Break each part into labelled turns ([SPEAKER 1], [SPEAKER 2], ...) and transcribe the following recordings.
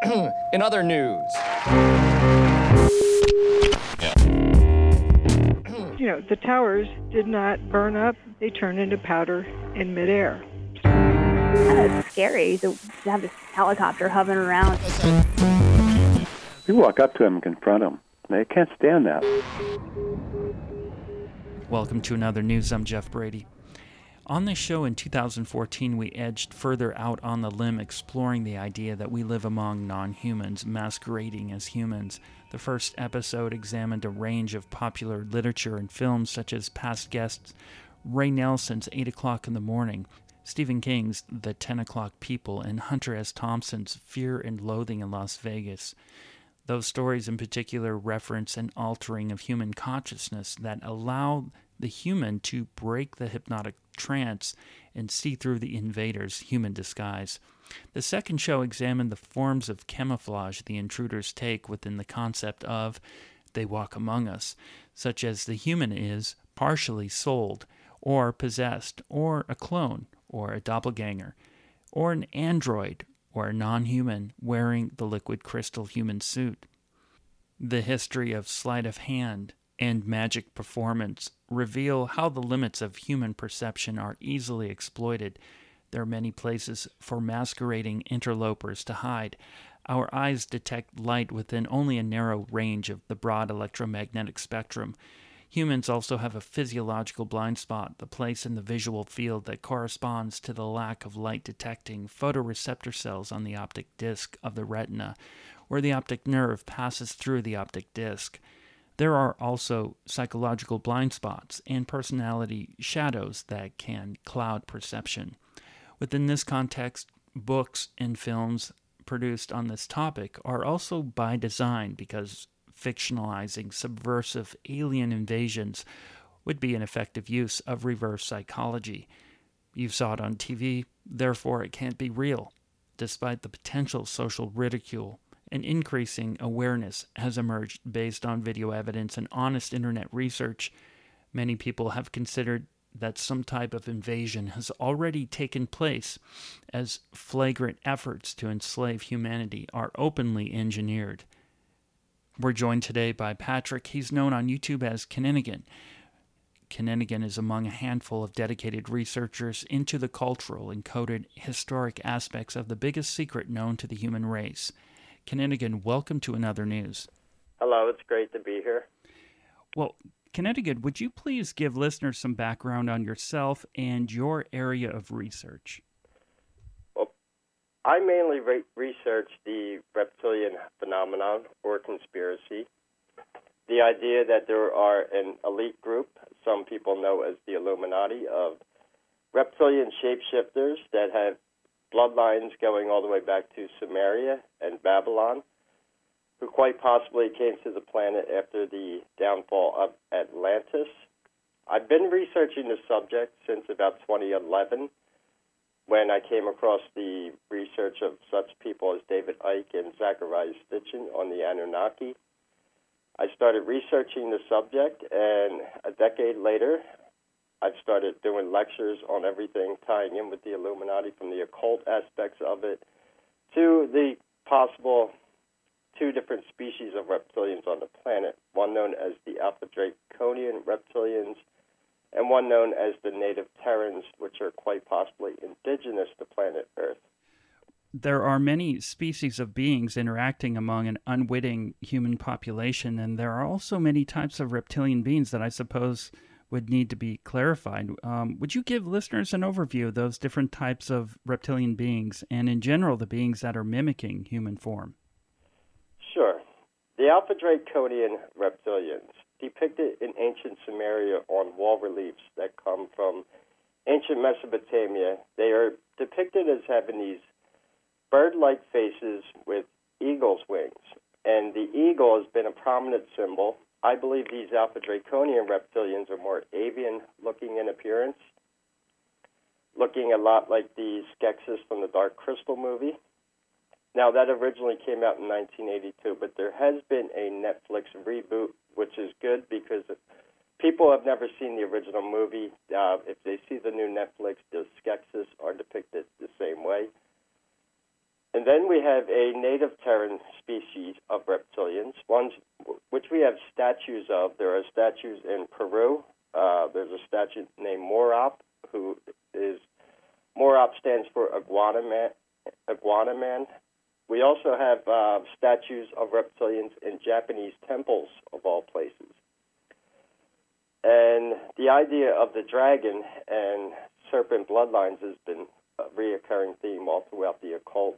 [SPEAKER 1] In other news.
[SPEAKER 2] The towers did not burn up. They turned into powder in midair.
[SPEAKER 3] It's scary to have this helicopter hovering around.
[SPEAKER 4] You walk up to them and confront them. They can't stand that.
[SPEAKER 5] Welcome to Another News. I'm Jeff Brady. On this show in 2014, we edged further out on the limb, exploring the idea that we live among non-humans, masquerading as humans. The first episode examined a range of popular literature and films, such as past guests Ray Nelson's 8 O'Clock in the Morning, Stephen King's The 10 O'Clock People, and Hunter S. Thompson's Fear and Loathing in Las Vegas. Those stories in particular reference an altering of human consciousness that allow the human to break the hypnotic trance and see through the invader's human disguise. The second show examined the forms of camouflage the intruders take within the concept of they walk among us, such as the human is partially sold, or possessed, or a clone, or a doppelganger, or an android, or a non-human wearing the liquid crystal human suit. The history of sleight of hand and magic performance reveal how the limits of human perception are easily exploited. There are many places for masquerading interlopers to hide. Our eyes detect light within only a narrow range of the broad electromagnetic spectrum. Humans also have a physiological blind spot, the place in the visual field that corresponds to the lack of light-detecting photoreceptor cells on the optic disc of the retina, where the optic nerve passes through the optic disc. There are also psychological blind spots and personality shadows that can cloud perception. Within this context, books and films produced on this topic are also by design because fictionalizing subversive alien invasions would be an effective use of reverse psychology. You saw it on TV, therefore it can't be real. Despite the potential social ridicule, an increasing awareness has emerged based on video evidence and honest internet research. Many people have considered that some type of invasion has already taken place, as flagrant efforts to enslave humanity are openly engineered. We're joined today by Patrick. He's known on YouTube as Knennigan. Knennigan is among a handful of dedicated researchers into the cultural and coded historic aspects of the biggest secret known to the human race. Knennigan, welcome to Another News.
[SPEAKER 6] Hello, it's great to be here.
[SPEAKER 5] Well, Knennigan, would you please give listeners some background on yourself and your area of research?
[SPEAKER 6] Well, I mainly research the reptilian phenomenon or conspiracy. The idea that there are an elite group, some people know as the Illuminati, of reptilian shapeshifters that have bloodlines going all the way back to Sumeria and Babylon, who quite possibly came to the planet after the downfall of Atlantis. I've been researching the subject since about 2011, when I came across the research of such people as David Icke and Zecharia Sitchin on the Anunnaki. I started researching the subject, and a decade later, I've started doing lectures on everything tying in with the Illuminati, from the occult aspects of it to the possible two different species of reptilians on the planet, one known as the Alpha Draconian reptilians and one known as the native Terrans, which are quite possibly indigenous to planet Earth.
[SPEAKER 5] There are many species of beings interacting among an unwitting human population, and there are also many types of reptilian beings that I suppose would need to be clarified. Would you give listeners an overview of those different types of reptilian beings and, in general, the beings that are mimicking human form?
[SPEAKER 6] Sure. The Alpha Draconian reptilians, depicted in ancient Sumeria on wall reliefs that come from ancient Mesopotamia, they are depicted as having these bird-like faces with eagle's wings. And the eagle has been a prominent symbol. I believe these Alpha Draconian reptilians are more avian-looking in appearance, looking a lot like the Skeksis from the Dark Crystal movie. Now, that originally came out in 1982, but there has been a Netflix reboot, which is good because people have never seen the original movie. If they see the new Netflix, the Skeksis are depicted the same way. And then we have a native terran species of reptilians, ones which we have statues of. There are statues in Peru. There's a statue named Morop, Morop stands for Iguana Man. We also have statues of reptilians in Japanese temples, of all places. And the idea of the dragon and serpent bloodlines has been a reoccurring theme all throughout the occult.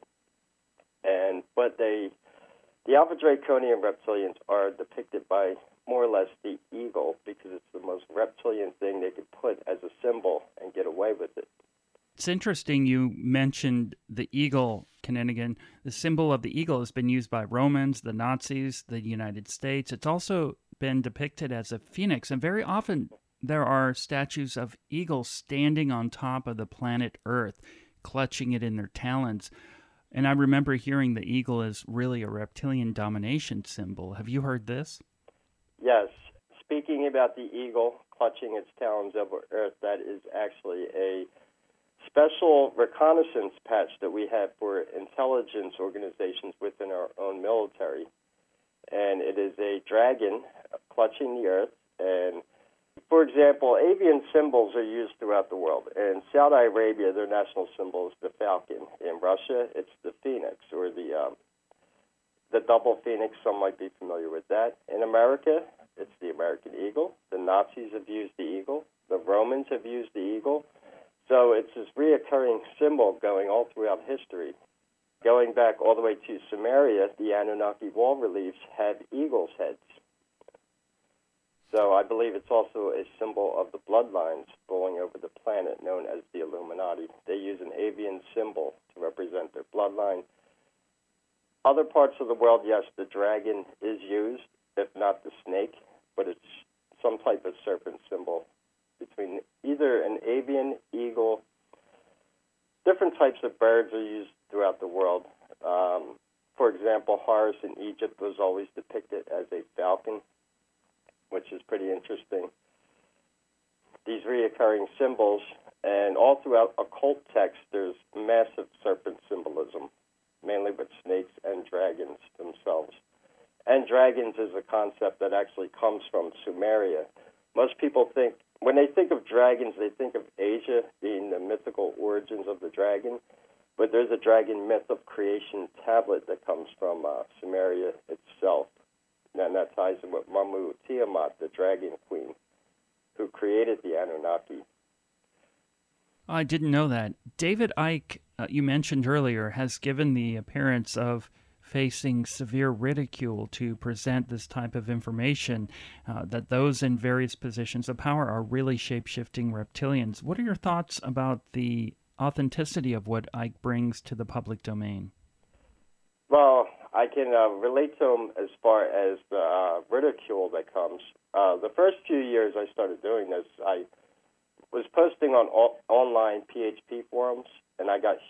[SPEAKER 6] But the Alpha Draconian reptilians are depicted by more or less the eagle, because it's the most reptilian thing they could put as a symbol and get away with it.
[SPEAKER 5] It's interesting you mentioned the eagle, Kanigan. The symbol of the eagle has been used by Romans, the Nazis, the United States. It's also been depicted as a phoenix, and very often there are statues of eagles standing on top of the planet Earth, clutching it in their talons. And I remember hearing the eagle is really a reptilian domination symbol. Have you heard this?
[SPEAKER 6] Yes. Speaking about the eagle clutching its talons over Earth, that is actually a special reconnaissance patch that we have for intelligence organizations within our own military. And it is a dragon clutching the Earth. And, for example, avian symbols are used throughout the world. In Saudi Arabia, their national symbol is the falcon. In Russia, it's the phoenix, or the double phoenix. Some might be familiar with that. In America, it's the American eagle. The Nazis have used the eagle. The Romans have used the eagle. So it's this reoccurring symbol going all throughout history. Going back all the way to Sumeria, the Anunnaki wall reliefs had eagles' heads. So I believe it's also a symbol of the bloodlines flowing over the planet, known as the Illuminati. They use an avian symbol to represent their bloodline. Other parts of the world, yes, the dragon is used, if not the snake, but it's some type of serpent symbol between either an avian, eagle. Different types of birds are used throughout the world. For example, Horus in Egypt was always depicted as a falcon, which is pretty interesting. These reoccurring symbols, and all throughout occult text, there's massive serpent symbolism, mainly with snakes and dragons themselves. And dragons is a concept that actually comes from Sumeria. Most people think, when they think of dragons, they think of Asia being the mythical origins of the dragon, but there's a dragon myth of creation tablet that comes from Sumeria itself, and that ties in with Mamu Tiamat, the dragon queen, who created the Anunnaki.
[SPEAKER 5] I didn't know that. David Icke, you mentioned earlier, has given the appearance of facing severe ridicule to present this type of information, that those in various positions of power are really shape-shifting reptilians. What are your thoughts about the authenticity of what Icke brings to the public domain?
[SPEAKER 6] Well, I can relate to him as far as the ridicule that comes. The first few years I started doing this, I was posting on online PHP forums, and I got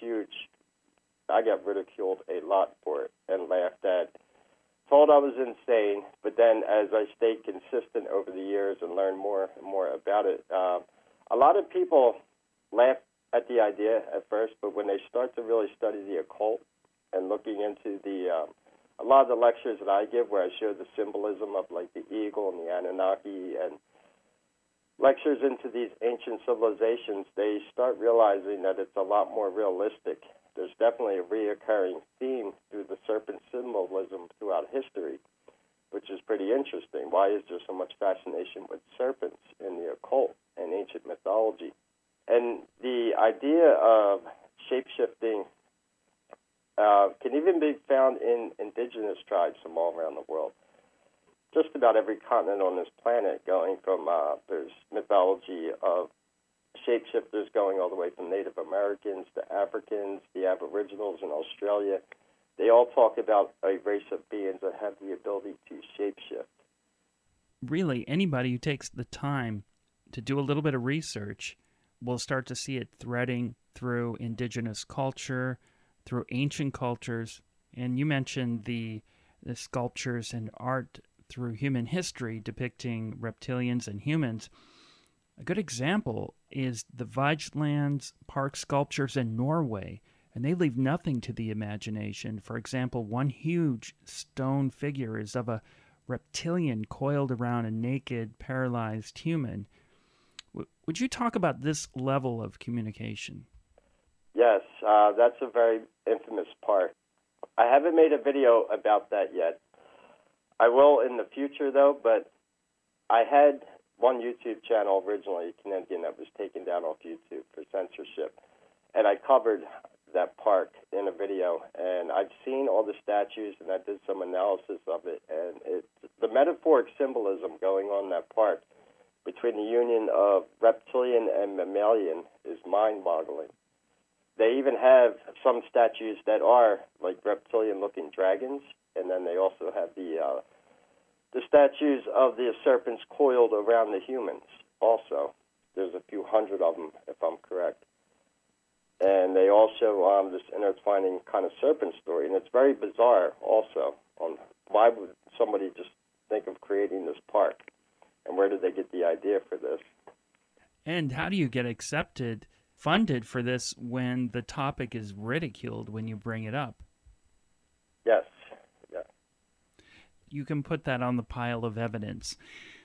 [SPEAKER 6] ridiculed a lot for it and laughed at, told I was insane. But then as I stayed consistent over the years and learned more and more about it, a lot of people laugh at the idea at first, but when they start to really study the occult and looking into a lot of the lectures that I give where I show the symbolism of like the eagle and the Anunnaki and lectures into these ancient civilizations, they start realizing that it's a lot more realistic. There's definitely a reoccurring theme through the serpent symbolism throughout history, which is pretty interesting. Why is there so much fascination with serpents in the occult and ancient mythology? And the idea of shape-shifting can even be found in indigenous tribes from all around the world. Just about every continent on this planet, going from, there's mythology of shapeshifters going all the way from Native Americans to Africans, the Aboriginals in Australia. They all talk about a race of beings that have the ability to shapeshift.
[SPEAKER 5] Really, anybody who takes the time to do a little bit of research will start to see it threading through indigenous culture, through ancient cultures, and you mentioned the sculptures and art through human history depicting reptilians and humans. A good example is the Vigelands Park sculptures in Norway. and they leave nothing to the imagination. For example, one huge stone figure is of a reptilian coiled around a naked, paralyzed human. Would you talk about this level of communication?
[SPEAKER 6] Yes, that's a very infamous part. I haven't made a video about that yet. I will in the future, though, but I had one YouTube channel originally, Canadian, that was taken down off YouTube for censorship, and I covered that park in a video, and I've seen all the statues, and I did some analysis of it, and the metaphoric symbolism going on in that park between the union of reptilian and mammalian is mind-boggling. They even have some statues that are like reptilian-looking dragons, and then they also have the statues of the serpents coiled around the humans also. There's a few hundred of them, if I'm correct. And they also, this intertwining kind of serpent story, and it's very bizarre also on why would somebody just think of creating this park, and where did they get the idea for this?
[SPEAKER 5] And how do you get funded for this when the topic is ridiculed when you bring it up?
[SPEAKER 6] Yes. Yeah.
[SPEAKER 5] You can put that on the pile of evidence.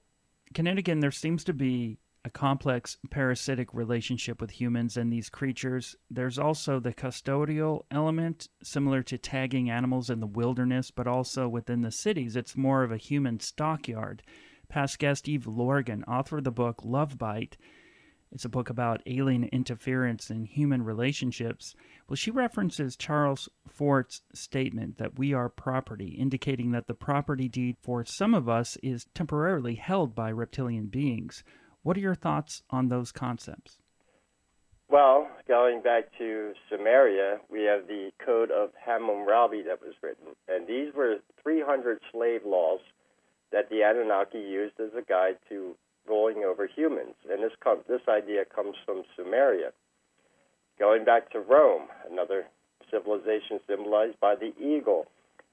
[SPEAKER 5] Again, there seems to be a complex parasitic relationship with humans and these creatures. There's also the custodial element, similar to tagging animals in the wilderness, but also within the cities. It's more of a human stockyard. Past guest Eve Lorgan, author of the book Love Bite. It's a book about alien interference in human relationships. Well, she references Charles Fort's statement that we are property, indicating that the property deed for some of us is temporarily held by reptilian beings. What are your thoughts on those concepts?
[SPEAKER 6] Well, going back to Sumeria, we have the Code of Hammurabi that was written, and these were 300 slave laws that the Anunnaki used as a guide to ruling over humans, and this idea comes from Sumeria. Going back to Rome, another civilization symbolized by the eagle,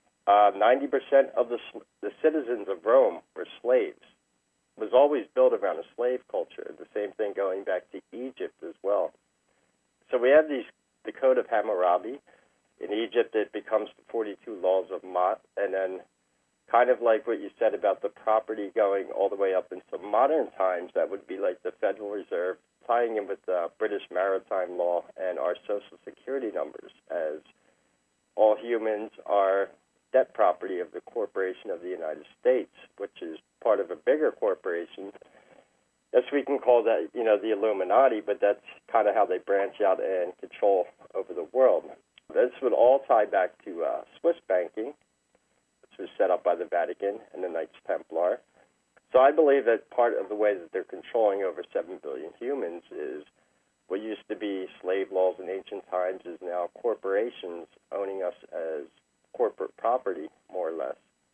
[SPEAKER 6] 90% of the citizens of Rome were slaves. It was always built around a slave culture. The same thing going back to Egypt as well. So we have the Code of Hammurabi. In Egypt, it becomes the 42 laws of Ma'at, and then kind of like what you said about the property going all the way up into modern times, that would be like the Federal Reserve, tying in with the British Maritime Law and our Social Security numbers, as all humans are debt property of the Corporation of the United States, which is part of a bigger corporation. Yes, we can call that, the Illuminati, but that's kind of how they branch out and control over the world. This would all tie back to Swiss banking, which was set up by the Vatican and the Knights Templar. So I believe that part of the way that they're controlling over 7 billion humans is what used to be slave laws in ancient times is now corporations owning us as corporate property, more or less.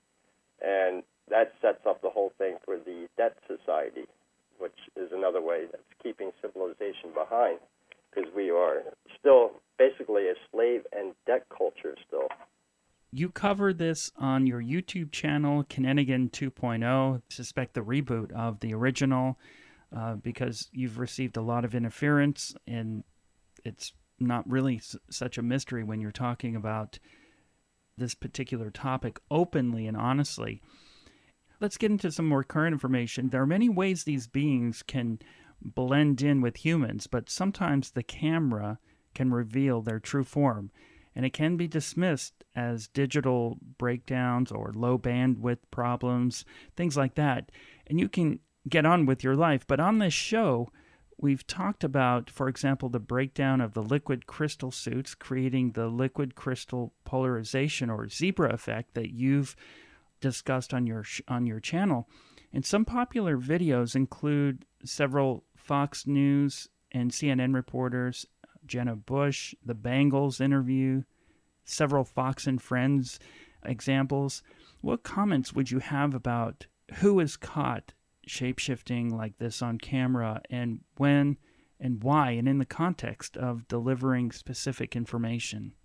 [SPEAKER 6] And that sets up the whole thing for the debt society, which is another way that's keeping civilization behind, because we are still basically a slave and debt culture still.
[SPEAKER 5] You cover this on your YouTube channel, Kenenigan 2.0. I suspect the reboot of the original, because you've received a lot of interference, and it's not really such a mystery when you're talking about this particular topic openly and honestly. Let's get into some more current information. There are many ways these beings can blend in with humans, but sometimes the camera can reveal their true form, and it can be dismissed as digital breakdowns or low bandwidth problems, things like that. And you can get on with your life. But on this show, we've talked about, for example, the breakdown of the liquid crystal suits, creating the liquid crystal polarization or zebra effect that you've discussed on your channel. And some popular videos include several Fox News and CNN reporters, Jenna Bush, the Bangles interview, several Fox and Friends examples. What comments would you have about who is caught shape-shifting like this on camera, and when and why, and in the context of delivering specific information?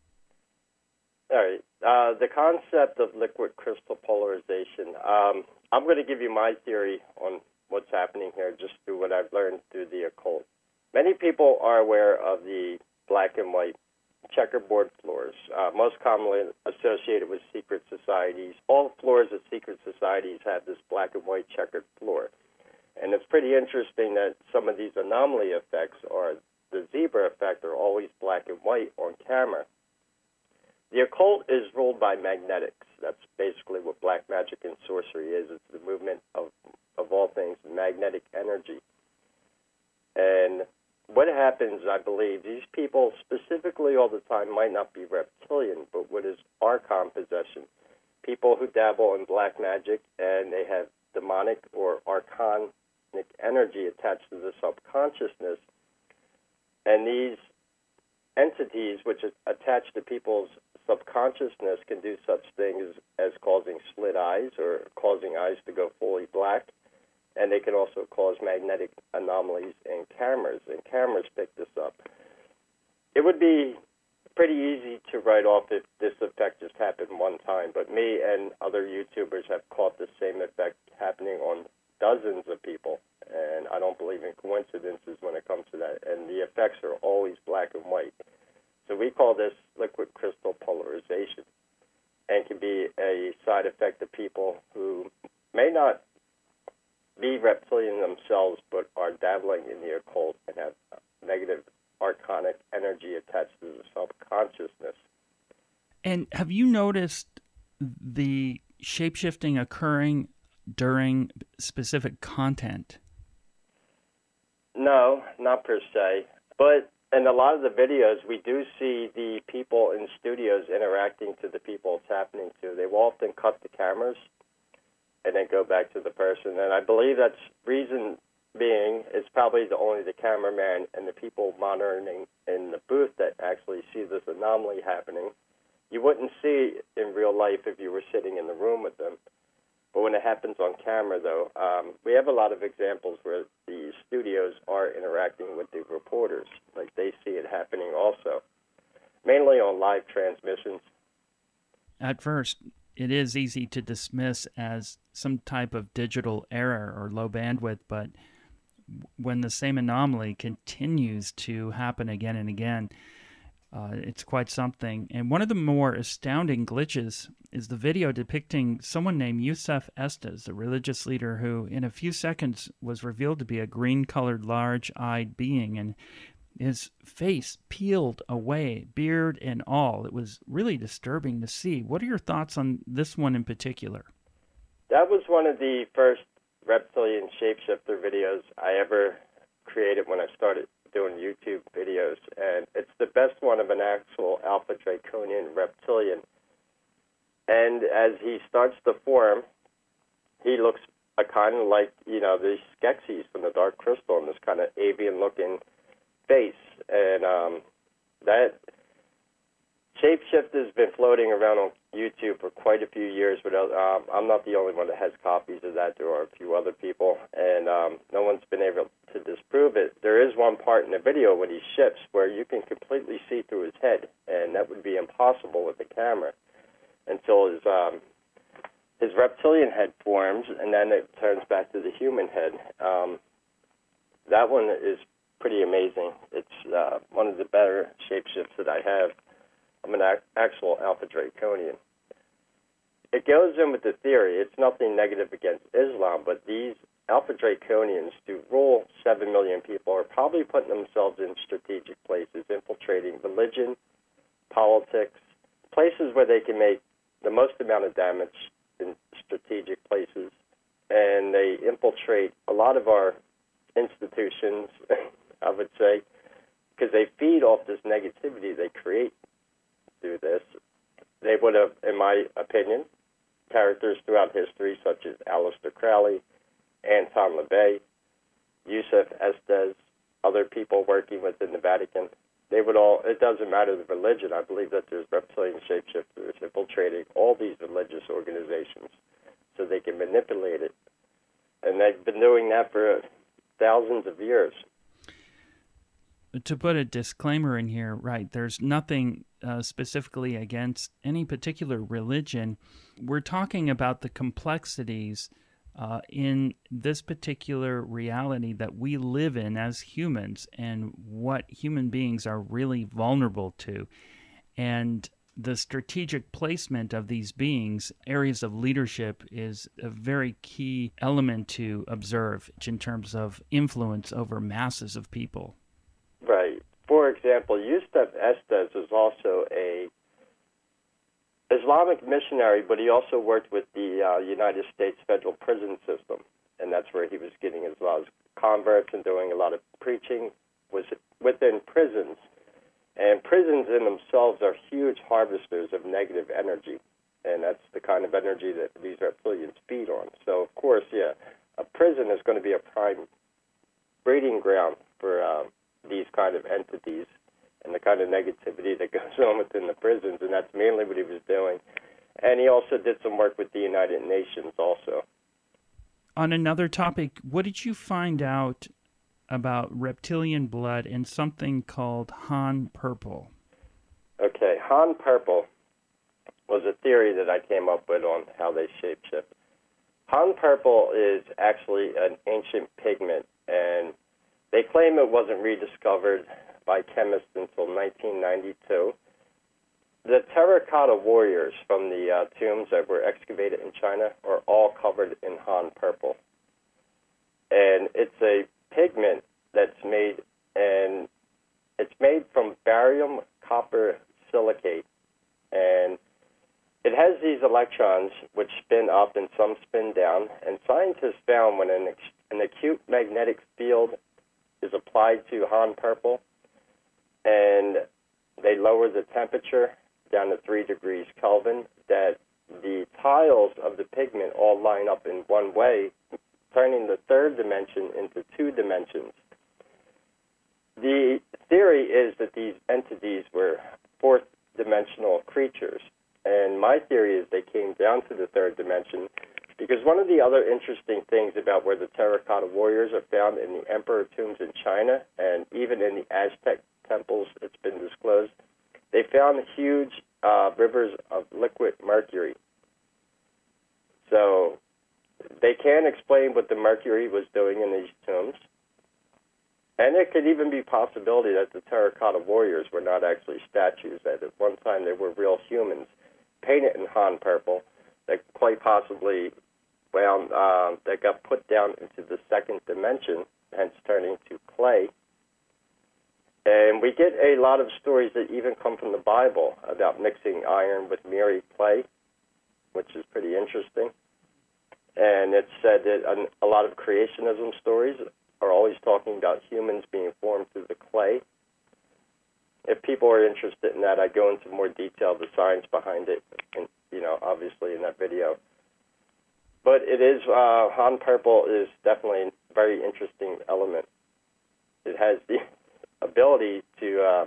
[SPEAKER 6] All right. The concept of liquid crystal polarization, I'm going to give you my theory on what's happening here just through what I've learned through the occult. Many people are aware of the black and white checkerboard floors, most commonly associated with secret societies. All floors of secret societies have this black and white checkered floor. And it's pretty interesting that some of these anomaly effects, or the zebra effect, are always black and white on camera. The occult is ruled by magnetics. That's basically what black magic and sorcery is. It's the movement of all things, magnetic energy. And what happens, I believe, these people specifically all the time might not be reptilian, but what is Archon possession? People who dabble in black magic and they have demonic or archonic energy attached to the subconsciousness. And these entities which attach to people's subconsciousness can do such things as causing slit eyes or causing eyes to go fully black. And they can also cause magnetic anomalies in cameras, and cameras pick this up. It would be pretty easy to write off if this effect just happened one time, but me and other YouTubers have caught the same effect happening on dozens of people, and I don't believe in coincidences when it comes to that, and the effects are always black and white. So we call this liquid crystal polarization, and can be a side effect of people who may not be reptilian themselves, but are dabbling in the occult and have negative archonic energy attached to the subconsciousness.
[SPEAKER 5] And have you noticed the shape-shifting occurring during specific content?
[SPEAKER 6] No, not per se. But in a lot of the videos, we do see the people in studios interacting to the people it's happening to. They will often cut the cameras and then go back to the person. And I believe that's reason being it's probably only the cameraman and the people monitoring in the booth that actually see this anomaly happening. You wouldn't see it in real life if you were sitting in the room with them. But when it happens on camera, though, we have a lot of examples where the studios are interacting with the reporters. Like, they see it happening also, mainly on live transmissions.
[SPEAKER 5] At first, it is easy to dismiss as some type of digital error or low bandwidth, but when the same anomaly continues to happen again and again, it's quite something. And one of the more astounding glitches is the video depicting someone named Yusef Estes, a religious leader who, in a few seconds, was revealed to be a green-colored, large-eyed being, and his face peeled away, beard and all. It was really disturbing to see. What are your thoughts on this one in particular?
[SPEAKER 6] That was one of the first reptilian shapeshifter videos I ever created when I started doing YouTube videos, and it's the best one of an actual Alpha Draconian reptilian. And as he starts to form, he looks kind of like, the Skeksis from the Dark Crystal, in this kind of avian-looking face. And that shapeshift has been floating around on YouTube for quite a few years, but I'm not the only one that has copies of that. There are a few other people, and no one's been able to disprove it. There is one part in the video when he shifts where you can completely see through his head, and that would be impossible with the camera until his reptilian head forms, and then it turns back to the human head. That one is pretty amazing. It's one of the better shapeshifts that I have. I'm an actual Alpha Draconian. It goes in with the theory. It's nothing negative against Islam, but these Alpha Draconians, to rule 7 million people, are probably putting themselves in strategic places, infiltrating religion, politics, places where they can make the most amount of damage in strategic places. And they infiltrate a lot of our institutions, I would say, because they feed off this negativity they create through this. They would have, in my opinion, characters throughout history such as Aleister Crowley, Anton LaVey, Yusef Estes, other people working within the Vatican. They would all, it doesn't matter the religion, I believe that there's reptilian shapeshifters infiltrating all these religious organizations so they can manipulate it. And they've been doing that for thousands of years.
[SPEAKER 5] To put a disclaimer in here, right, there's nothing specifically against any particular religion. We're talking about the complexities in this particular reality that we live in as humans and what human beings are really vulnerable to. And the strategic placement of these beings, areas of leadership, is a very key element to observe in terms of influence over masses of people.
[SPEAKER 6] Right. For example, Yusuf Estes was also a Islamic missionary, but he also worked with the United States federal prison system, and that's where he was getting a lot of converts and doing a lot of preaching, was within prisons. And prisons in themselves are huge harvesters of negative energy, and that's the kind of energy that these reptilians feed on. So, of course, a prison is going to be a prime breeding ground for these kind of entities and the kind of negativity that goes on within the prisons, and that's mainly what he was doing. And he also did some work with the United Nations also.
[SPEAKER 5] On another topic, what did you find out about reptilian blood and something called Han Purple?
[SPEAKER 6] Okay, Han Purple was a theory that I came up with on how they shapeshift. Han Purple is actually an ancient pigment, and they claim it wasn't rediscovered by chemists until 1992. The terracotta warriors from the tombs that were excavated in China are all covered in Han Purple. And it's a pigment that's made, and it's made from barium copper silicate. And it has these electrons which spin up and some spin down. And scientists found when an acute magnetic field is applied to Han Purple, and they lower the temperature down to 3 degrees Kelvin, that the tiles of the pigment all line up in one way, turning the third dimension into 2 dimensions. The theory is that these entities were fourth-dimensional creatures, and my theory is they came down to the third dimension because one of the other interesting things about where the terracotta warriors are found in the emperor tombs in China and even in the Aztec temples, it's been disclosed, they found huge rivers of liquid mercury. So they can't explain what the mercury was doing in these tombs. And it could even be a possibility that the terracotta warriors were not actually statues, that at one time they were real humans painted in Han Purple that quite possibly that got put down into the second dimension, hence turning to clay. And we get a lot of stories that even come from the Bible about mixing iron with miry clay, which is pretty interesting. And it's said that a lot of creationism stories are always talking about humans being formed through the clay. If people are interested in that, I go into more detail, the science behind it, and obviously in that video. But it is, Han Purple is definitely a very interesting element. It has the ability to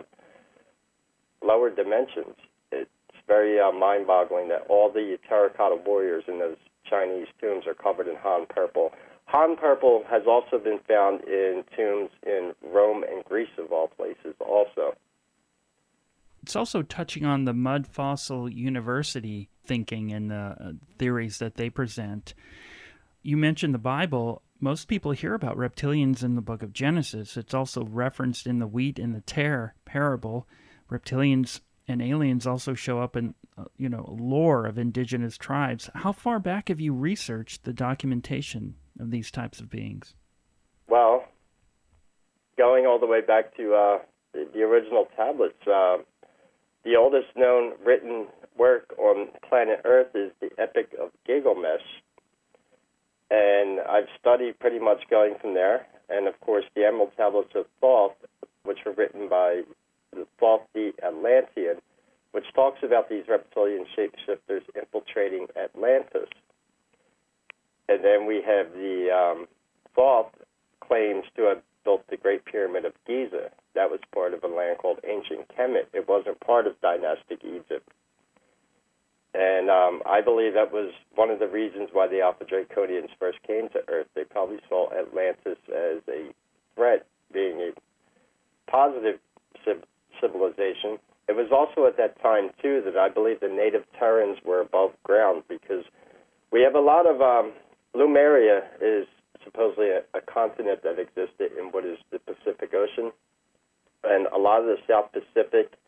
[SPEAKER 6] lower dimensions. It's very mind-boggling that all the terracotta warriors in those Chinese tombs are covered in Han Purple. Han Purple has also been found in tombs in Rome and Greece, of all places, also.
[SPEAKER 5] It's also touching on the Mud Fossil University thinking and the theories that they present. You mentioned the Bible. Most people hear about reptilians in the book of Genesis. It's also referenced in the wheat and the tare parable. Reptilians and aliens also show up in, lore of indigenous tribes. How far back have you researched the documentation of these types of beings?
[SPEAKER 6] Well, going all the way back to the original tablets, the oldest known written work on planet Earth is the Epic of Gilgamesh. And I've studied pretty much going from there. And, of course, the Emerald Tablets of Thoth, which were written by the Thoth the Atlantean, which talks about these reptilian shapeshifters infiltrating Atlantis. And then we have the Thoth claims to have built the Great Pyramid of Giza. That was part of a land called Ancient Kemet. It wasn't part of dynastic Egypt. And I believe that was one of the reasons why the Alpha Draconians first came to Earth. They probably saw Atlantis as a threat, being a positive civilization. It was also at that time, too, that I believe the native Terrans were above ground, because we have a lot of Lemuria is supposedly a continent that existed in what is the Pacific Ocean. And a lot of the South Pacific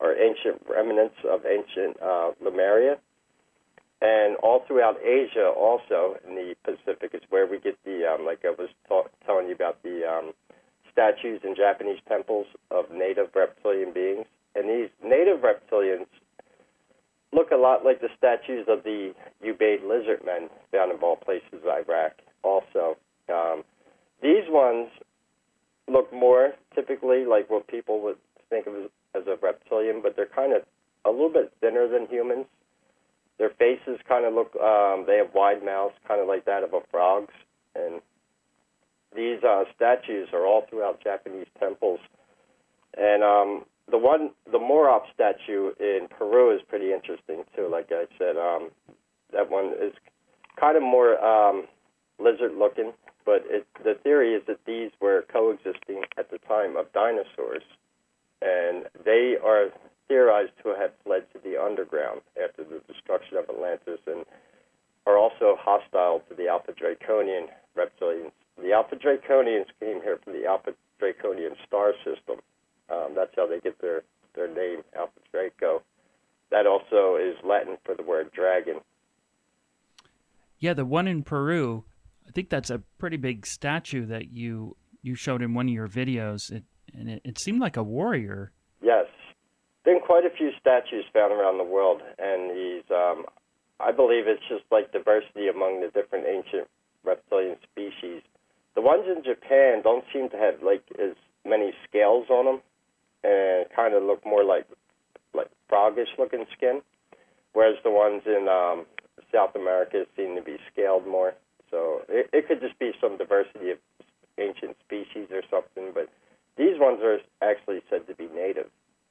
[SPEAKER 6] or ancient remnants of ancient Lemuria. And all throughout Asia, also in the Pacific, is where we get the, like I was telling you about the statues in Japanese temples of native reptilian beings. And these native reptilians look a lot like the statues of the Ubaid lizard men found in all places, Iraq. Also, these ones look more typically like what people would think of as a reptilian, but they're kind of a little bit thinner than humans. Their faces kind of look, they have wide mouths, kind of like that of a frog's. And these statues are all throughout Japanese temples. And the Morop statue in Peru is pretty interesting, too. Like I said, that one is kind of more lizard-looking, but the theory is that these were coexisting at the time of dinosaurs. And they are theorized to have fled to the underground after the destruction of Atlantis and are also hostile to the Alpha Draconian reptilians. The Alpha Draconians came here from the Alpha Draconian star system. That's how they get their name, Alpha Draco. That also is Latin for the word dragon.
[SPEAKER 5] Yeah, the one in Peru, I think that's a pretty big statue that you showed in one of your videos. It seemed like a warrior.
[SPEAKER 6] Yes. Been quite a few statues found around the world, and I believe it's just like diversity among the different ancient reptilian species. The ones in Japan don't seem to have like as many scales on them, and kind of look more like frogish looking skin, whereas the ones in South America seem to be scaled more. So it could just be some diversity of ancient species or something, but these ones are actually said to be native.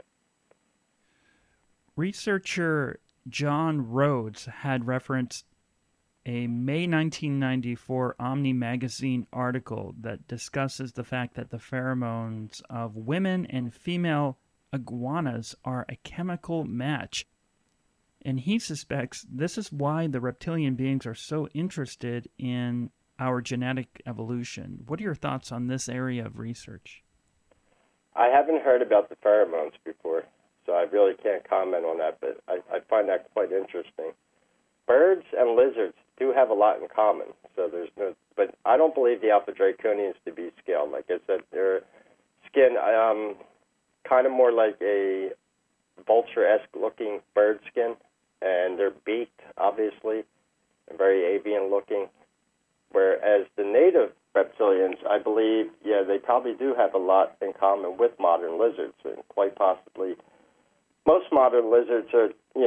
[SPEAKER 5] Researcher John Rhodes had referenced a May 1994 Omni magazine article that discusses the fact that the pheromones of women and female iguanas are a chemical match. And he suspects this is why the reptilian beings are so interested in our genetic evolution. What are your thoughts on this area of research?
[SPEAKER 6] I haven't heard about the pheromones before, so I really can't comment on that, but I find that quite interesting. Birds and lizards do have a lot in common, so but I don't believe the Alpha Draconians to be scaled. Like I said, their skin kind of more like a vulture-esque looking bird skin, and they're beaked, obviously, and very avian looking. Whereas the native reptilians, I believe, they probably do have a lot in common with modern lizards, and quite possibly most modern lizards are,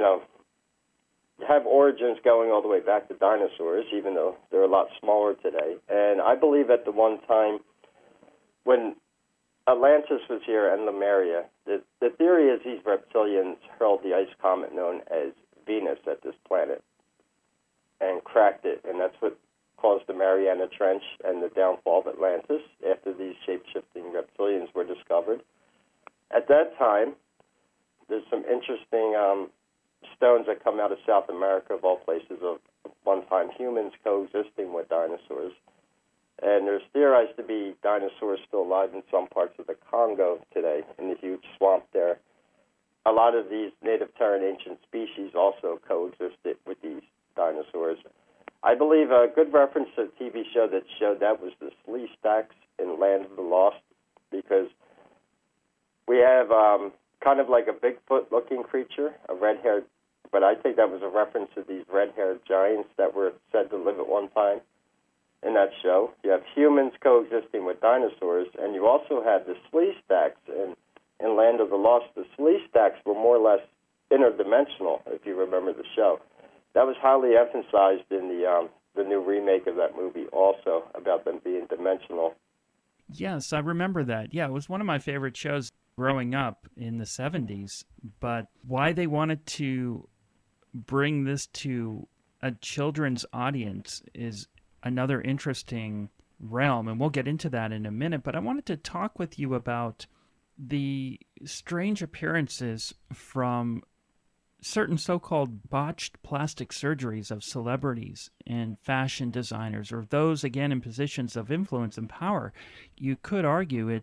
[SPEAKER 6] have origins going all the way back to dinosaurs, even though they're a lot smaller today. And I believe at the one time when Atlantis was here and Lemuria, the theory is these reptilians hurled the ice comet known as Venus at this planet and cracked it, and that's what caused the Mariana Trench and the downfall of Atlantis after these shape-shifting reptilians were discovered. At that time, there's some interesting stones that come out of South America, of all places, of one-time humans coexisting with dinosaurs. And there's theorized to be dinosaurs still alive in some parts of the Congo today, in the huge swamp there. A lot of these native Terran ancient species also coexisted with these dinosaurs. I believe a good reference to a TV show that showed that was the Slee Stacks in Land of the Lost, because we have kind of like a Bigfoot-looking creature, a red-haired, but I think that was a reference to these red-haired giants that were said to live at one time in that show. You have humans coexisting with dinosaurs, and you also have the Slee Stacks in Land of the Lost. The Slee Stacks were more or less interdimensional, if you remember the show. That was highly emphasized in the new remake of that movie also, about them being dimensional.
[SPEAKER 5] Yes, I remember that. Yeah, it was one of my favorite shows growing up in the 70s. But why they wanted to bring this to a children's audience is another interesting realm, and we'll get into that in a minute. But I wanted to talk with you about the strange appearances from certain so-called botched plastic surgeries of celebrities and fashion designers, or those, again, in positions of influence and power. You could argue it's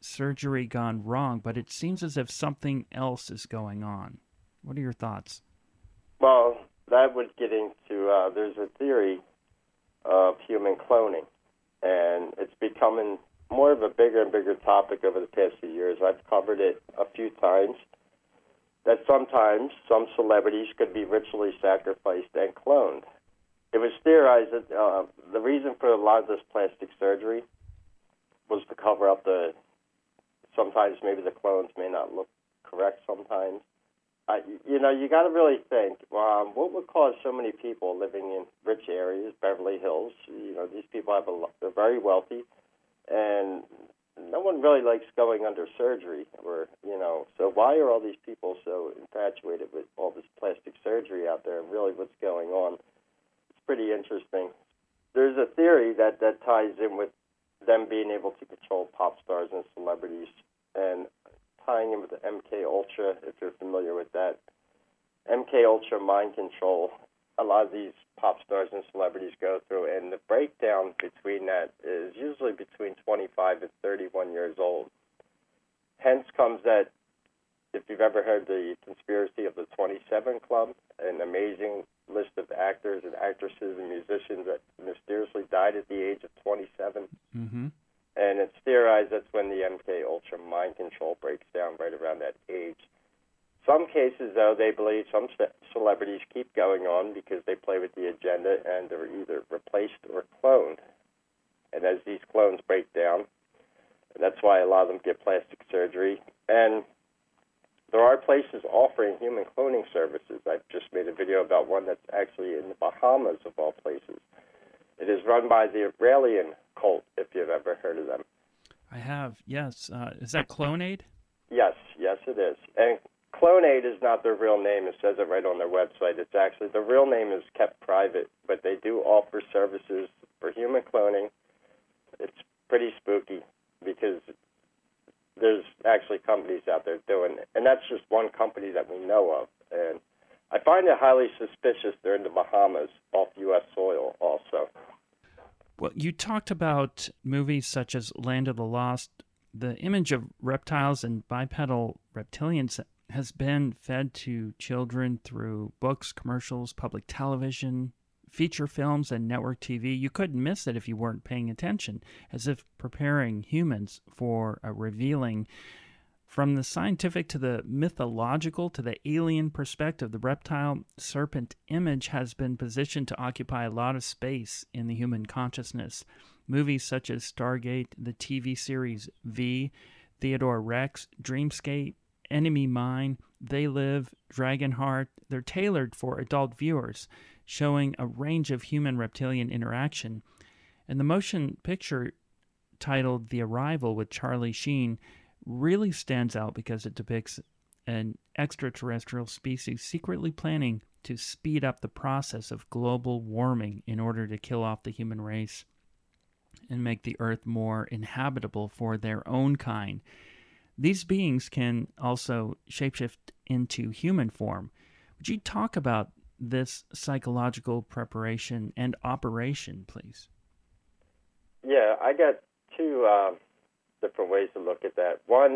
[SPEAKER 5] surgery gone wrong, but it seems as if something else is going on. What are your thoughts?
[SPEAKER 6] Well, that would get into, there's a theory of human cloning, and it's becoming more of a bigger and bigger topic over the past few years. I've covered it a few times, that sometimes some celebrities could be ritually sacrificed and cloned. It was theorized that the reason for a lot of this plastic surgery was to cover up sometimes maybe the clones may not look correct sometimes. You got to really think, what would cause so many people living in rich areas, Beverly Hills, these people they're very wealthy, and no one really likes going under surgery, so why are all these people so infatuated with all this plastic surgery out there, and really what's going on? It's pretty interesting. There's a theory that ties in with them being able to control pop stars and celebrities, and tying in with the MK Ultra, if you're familiar with that. MK Ultra mind control, a lot of these pop stars and celebrities go through, and the breakdown between that is usually between 25 and 31 years old. Hence comes that, if you've ever heard the conspiracy of the 27 Club, an amazing list of actors and actresses and musicians that mysteriously died at the age of 27.
[SPEAKER 5] Mm-hmm.
[SPEAKER 6] And it's theorized that's when the MK Ultra mind control breaks down, right around that age. Some cases, though, they believe some celebrities keep going on because they play with the agenda and they're either replaced or cloned. And as these clones break down, that's why a lot of them get plastic surgery. And there are places offering human cloning services. I've just made a video about one that's actually in the Bahamas, of all places. It is run by the Aurelian cult, if you've ever heard of them.
[SPEAKER 5] I have, yes. Is that Clonaid?
[SPEAKER 6] Yes, it is. And Clonaid is not their real name. It says it right on their website. It's actually, the real name is kept private, but they do offer services for human cloning. It's pretty spooky because there's actually companies out there doing it. And that's just one company that we know of. And I find it highly suspicious they're in the Bahamas off U.S. soil also.
[SPEAKER 5] Well, you talked about movies such as Land of the Lost. The image of reptiles and bipedal reptilians has been fed to children through books, commercials, public television, feature films, and network TV. You couldn't miss it if you weren't paying attention, as if preparing humans for a revealing. From the scientific to the mythological to the alien perspective, the reptile serpent image has been positioned to occupy a lot of space in the human consciousness. Movies such as Stargate, the TV series V, Theodore Rex, Dreamscape, Enemy Mine, They Live, Dragonheart, they're tailored for adult viewers, showing a range of human-reptilian interaction. And the motion picture titled The Arrival with Charlie Sheen really stands out because it depicts an extraterrestrial species secretly planning to speed up the process of global warming in order to kill off the human race and make the earth more inhabitable for their own kind. These beings can also shapeshift into human form. Would you talk about this psychological preparation and operation, please?
[SPEAKER 6] Yeah, I got two different ways to look at that. One,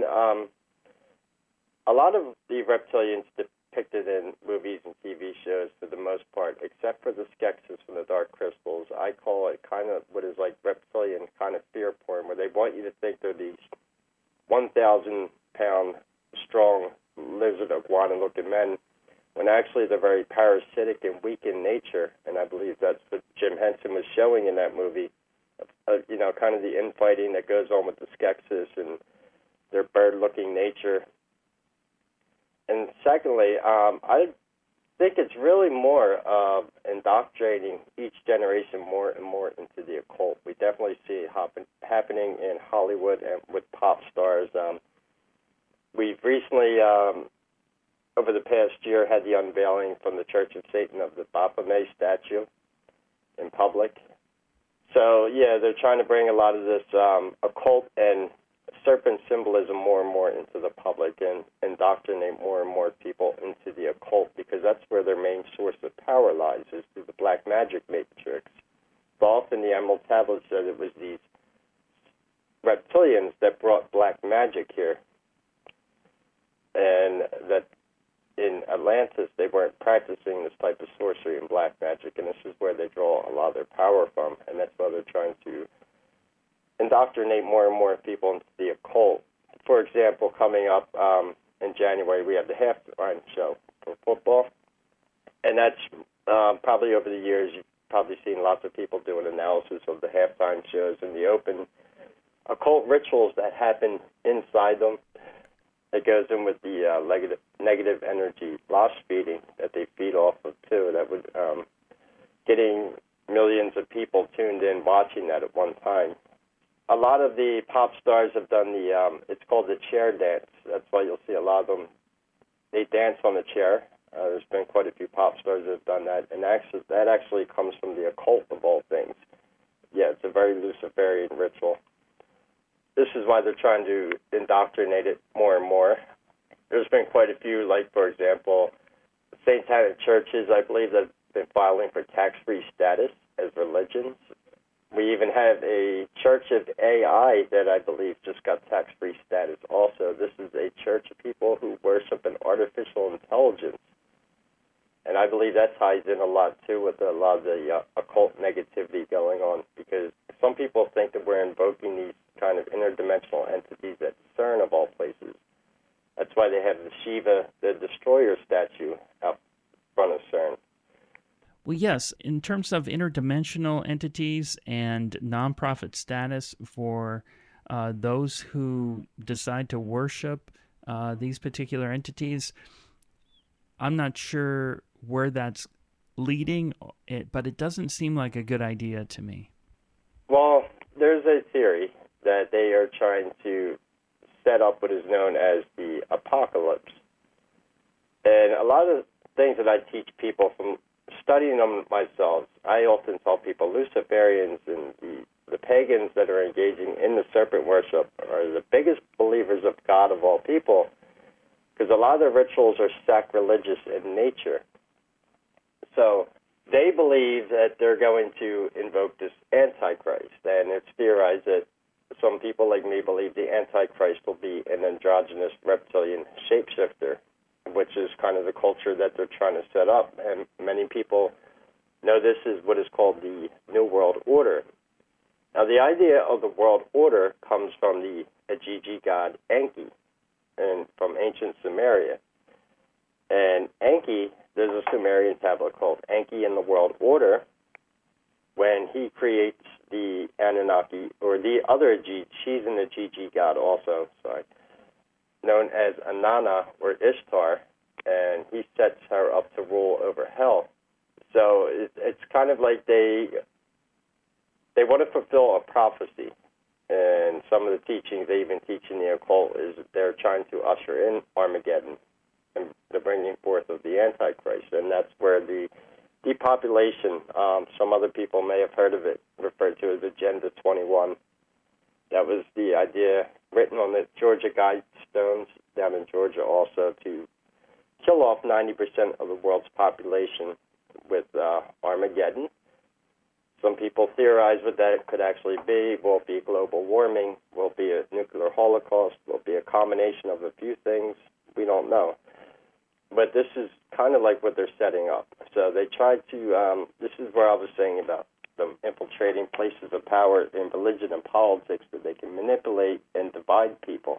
[SPEAKER 6] a lot of the reptilians depicted in movies and TV shows, for the most part, except for the Skeksis from the Dark Crystals, I call it kind of what is like reptilian kind of fear porn, where they want you to think they're these 1,000-pound strong lizard iguana-looking men, when actually they're very parasitic and weak in nature. And I believe that's what Jim Henson was showing in that movie. Kind of the infighting that goes on with the Skeksis and their bird-looking nature. And secondly, I think it's really more of indoctrinating each generation more and more into the occult. We definitely see it happening in Hollywood and with pop stars. We've recently, over the past year, had the unveiling from the Church of Satan of the Baphomet statue in public. So, yeah, they're trying to bring a lot of this occult and serpent symbolism more and more into the public and indoctrinate more and more people into the occult, because that's where their main source of power lies, is through the black magic matrix. Thoth and the Emerald Tablets said it was these reptilians that brought black magic here, and that in Atlantis they weren't practicing this type of sorcery and black magic, and this is where they draw a lot of their power from, and that's why they're trying to indoctrinate more and more people into the occult. For example, coming up in January, we have the halftime show for football, and that's probably over the years you've probably seen lots of people doing analysis of the halftime shows and the open occult rituals that happen inside them. It goes in with the negative energy loss feeding that they feed off of too. That would getting millions of people tuned in watching that at one time. A lot of the pop stars have done it's called the chair dance. That's why you'll see a lot of them. They dance on the chair. There's been quite a few pop stars that have done that, and that actually comes from the occult of all things. Yeah, it's a very Luciferian ritual. This is why they're trying to indoctrinate it more and more. There's been quite a few, like, for example, satanic churches, I believe, that have been filing for tax-free status as religions. We even have a Church of AI that I believe just got tax-free status also. This is a church of people who worship an artificial intelligence. And I believe that ties in a lot, too, with a lot of the occult negativity going on, because some people think that we're invoking these kind of interdimensional entities at CERN, of all places. That's why they have the Shiva, the Destroyer statue, out front of CERN.
[SPEAKER 5] Well, yes, in terms of interdimensional entities and nonprofit status for those who decide to worship these particular entities, I'm not sure where that's leading, but it doesn't seem like a good idea to me.
[SPEAKER 6] Well, there's a theory that they are trying to set up what is known as the apocalypse. And a lot of things that I teach people from studying them myself, I often tell people Luciferians and the pagans that are engaging in the serpent worship are the biggest believers of God of all people, because a lot of their rituals are sacrilegious in nature. So they believe that they're going to invoke this Antichrist, and it's theorized that some people like me believe the Antichrist will be an androgynous reptilian shapeshifter, which is kind of the culture that they're trying to set up. And many people know this is what is called the New World Order. Now, the idea of the world order comes from the Ajiji god Enki, and from ancient Sumeria. And Enki, there's a Sumerian tablet called Enki in the World Order. When he creates the Anunnaki, or the other Ajiji, she's an Ajiji god also, known as Anana or Ishtar, and he sets her up to rule over hell. So it's kind of like they want to fulfill a prophecy. And some of the teachings they even teach in the occult is they're trying to usher in Armageddon and the bringing forth of the Antichrist. And that's where the depopulation, some other people may have heard of it, referred to as Agenda 21. That was the idea written on the Georgia Guidestones down in Georgia also, to kill off 90% of the world's population with Armageddon. Some people theorize what that could actually be. Will it be global warming? Will it be a nuclear holocaust? Will it be a combination of a few things? We don't know. But this is kind of like what they're setting up. So they try to, this is where I was saying about them infiltrating places of power in religion and politics, that they can manipulate and divide people.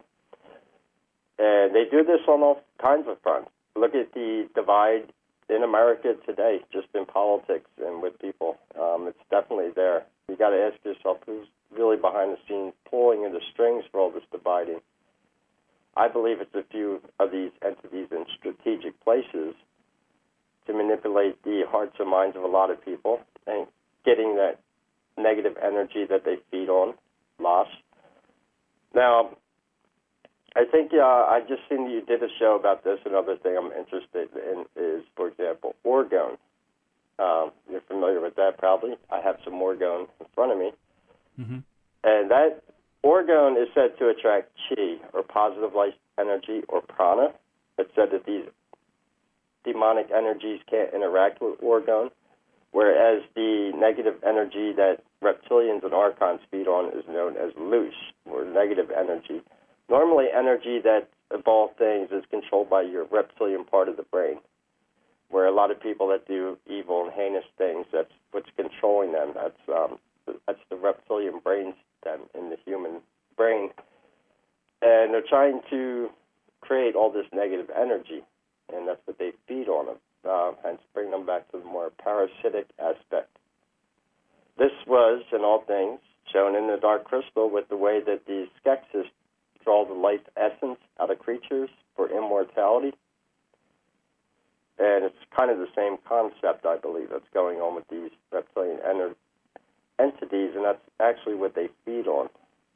[SPEAKER 6] And they do this on all kinds of fronts. Look at the divide in America today, just in politics and with people. It's definitely there. You got to ask yourself, who's really behind the scenes pulling in the strings for all this dividing? I believe it's a few of these entities in strategic places to manipulate the hearts and minds of a lot of people and getting that negative energy that they feed on lost. Now, I think I just seen you did a show about this. Another thing I'm interested in is, for example, orgone. You're familiar with that probably. I have some orgone in front of me. Mm-hmm. And that orgone is said to attract chi, or positive life energy, or prana. It's said that these demonic energies can't interact with orgone, whereas the negative energy that reptilians and archons feed on is known as loose, or negative energy. Normally, energy that, of all things, is controlled by your reptilian part of the brain, where a lot of people that do evil and heinous things, that's what's controlling them. That's the reptilian brain stem in the human brain. And they're trying to create all this negative energy, and that's what they feed on them, hence bring them back to the more parasitic aspect. This was, in all things, shown in the Dark Crystal with the way that these Skeksis draw the life essence out of creatures for immortality. And it's kind of the same concept, I believe, that's going on with these reptilian entities, and that's actually what they feed on.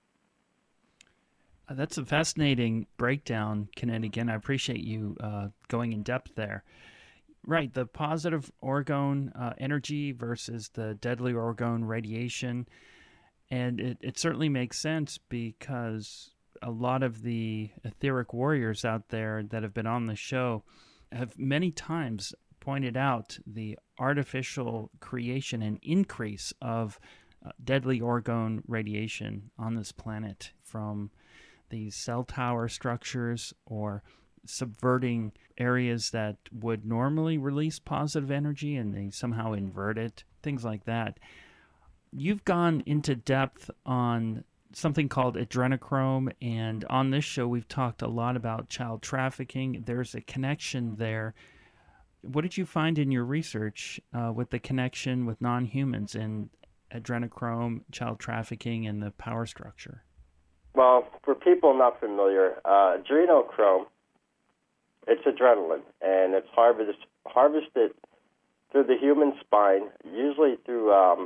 [SPEAKER 5] That's a fascinating breakdown, Kenneth. Again, I appreciate you going in depth there. Right, the positive orgone energy versus the deadly orgone radiation. And it certainly makes sense because a lot of the etheric warriors out there that have been on the show have many times pointed out the artificial creation and increase of deadly orgone radiation on this planet from these cell tower structures or subverting areas that would normally release positive energy and they somehow invert it, things like that. You've gone into depth on something called adrenochrome, and on this show we've talked a lot about child trafficking. There's a connection there. What did you find in your research with the connection with non-humans and adrenochrome, child trafficking, and the power structure?
[SPEAKER 6] Well, for people not familiar, adrenochrome, it's adrenaline, and it's harvested through the human spine, usually through